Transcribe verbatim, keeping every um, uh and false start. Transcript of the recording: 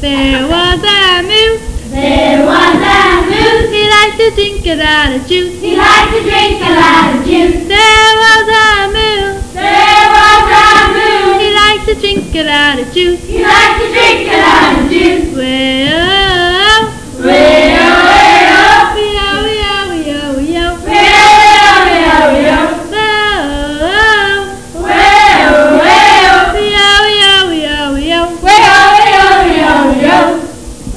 There was a moose. There was a moose. He liked to drink a lot of juice. He liked to drink a lot of juice.